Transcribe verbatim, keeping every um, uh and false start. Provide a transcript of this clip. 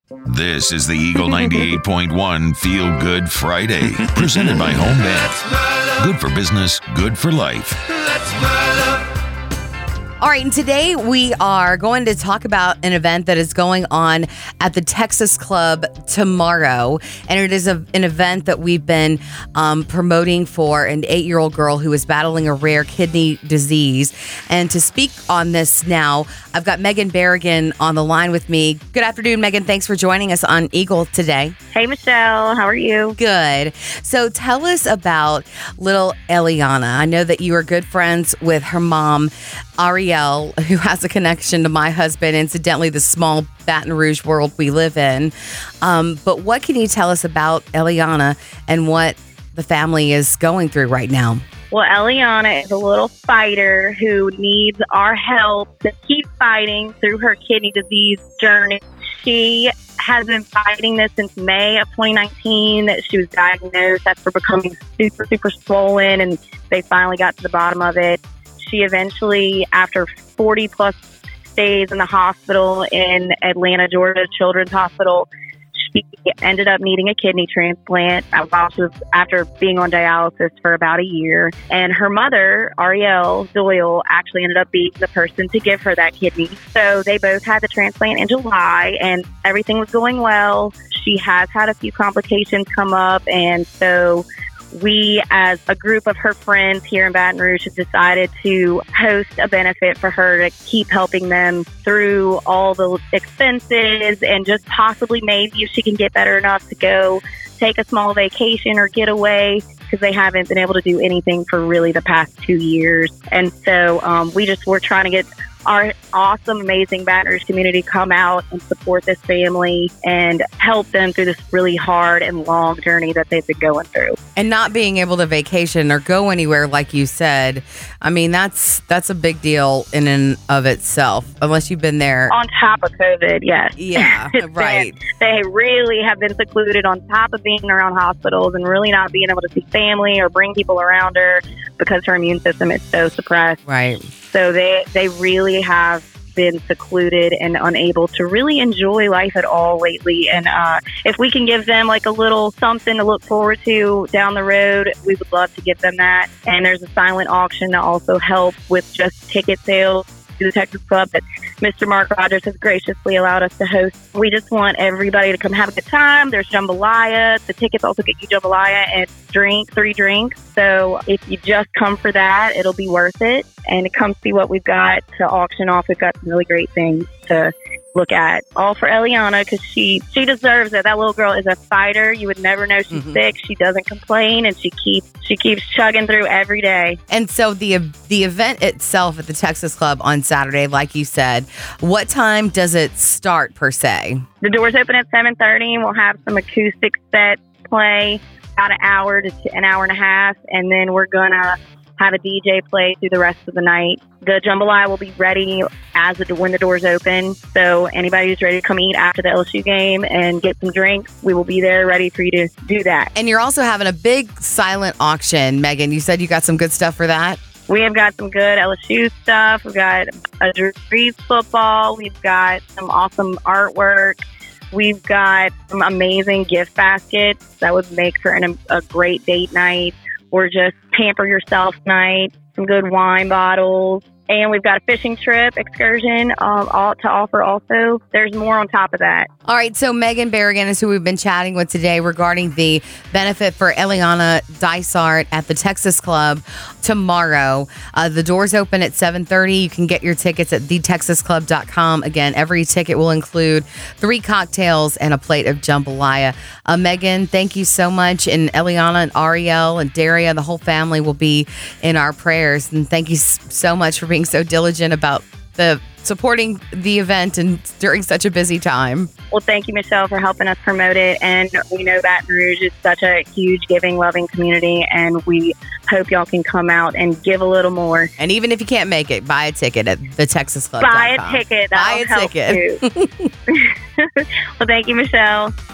This is the Eagle ninety-eight point one Feel Good Friday, presented by Home Bet. Good for business, good for life. All right, and today we are going to talk about an event that is going on at the Texas Club tomorrow. And it is a, an event that we've been um, promoting for an eight-year-old girl who is battling a rare kidney disease. And to speak on this now, I've got Megan Berrigan on the line with me. Good afternoon, Megan. Thanks for joining us on Eagle today. Hey, Michelle. How are you? Good. So tell us about little Eliana. I know that you are good friends with her mom, Ariel, who has a connection to my husband, incidentally, the small Baton Rouge world we live in. Um, but what can you tell us about Eliana and what the family is going through right now? Well, Eliana is a little fighter who needs our help to keep fighting through her kidney disease journey. She has been fighting this since May of twenty nineteen. She was diagnosed after becoming super, super swollen, and they finally got to the bottom of it. She eventually, after forty plus days in the hospital in Atlanta, Georgia Children's Hospital, she ended up needing a kidney transplant while she was, after being on dialysis for about a year. And her mother, Ariel Doyle, actually ended up being the person to give her that kidney. So they both had the transplant in July, and everything was going well. She has had a few complications come up, and so we, as a group of her friends here in Baton Rouge, have decided to host a benefit for her to keep helping them through all the expenses and just possibly maybe if she can get better enough to go take a small vacation or get away, because they haven't been able to do anything for really the past two years. And so um, we just were trying to get our awesome, amazing Baton Rouge community come out and support this family and help them through this really hard and long journey that they've been going through. And not being able to vacation or go anywhere, like you said, I mean, that's that's a big deal in and of itself, unless you've been there. On top of COVID, yes. Yeah, right. Been, they really have been secluded on top of being around hospitals and really not being able to see family or bring people around her because her immune system is so suppressed. Right. So they, they really have been secluded and unable to really enjoy life at all lately. And uh, if we can give them like a little something to look forward to down the road, we would love to give them that. And there's a silent auction to also help with just ticket sales to the Texas Club that Mister Mark Rogers has graciously allowed us to host. We just want everybody to come have a good time. There's jambalaya. The tickets also get you jambalaya and drink, three drinks. So if you just come for that, it'll be worth it. And come see what we've got to auction off. We've got some really great things to look at. All for Eliana, because she, she deserves it. That little girl is a fighter. You would never know she's mm-hmm. sick. She doesn't complain, and she keeps she keeps chugging through every day. And so the the event itself at the Texas Club on Saturday, like you said, what time does it start per se? The doors open at seven thirty, and we'll have some acoustic sets play about an hour to an hour and a half, and then we're gonna have a D J play through the rest of the night. The jambalaya will be ready as the, when the doors open. So anybody who's ready to come eat after the L S U game and get some drinks, we will be there ready for you to do that. And you're also having a big silent auction, Megan. You said you got some good stuff for that? We have got some good L S U stuff. We've got a Drees football. We've got some awesome artwork. We've got some amazing gift baskets that would make for an, a great date night or just pamper yourself night, some good wine bottles. And we've got a fishing trip excursion um, all to offer also. There's more on top of that. All right, so Megan Berrigan is who we've been chatting with today regarding the benefit for Eliana Dysart at the Texas Club tomorrow. Uh, the doors open at seven thirty. You can get your tickets at the texas club dot com. Again, every ticket will include three cocktails and a plate of jambalaya. Uh, Megan, thank you so much. And Eliana and Ariel and Daria, the whole family will be in our prayers. And thank you so much for being so diligent about the supporting the event and during such a busy time. Well, thank you, Michelle, for helping us promote it. And we know Baton Rouge is such a huge giving, loving community, and we hope y'all can come out and give a little more. And even if you can't make it, buy a ticket at the texas club. Buy a ticket. Buy a ticket. Well, thank you, Michelle.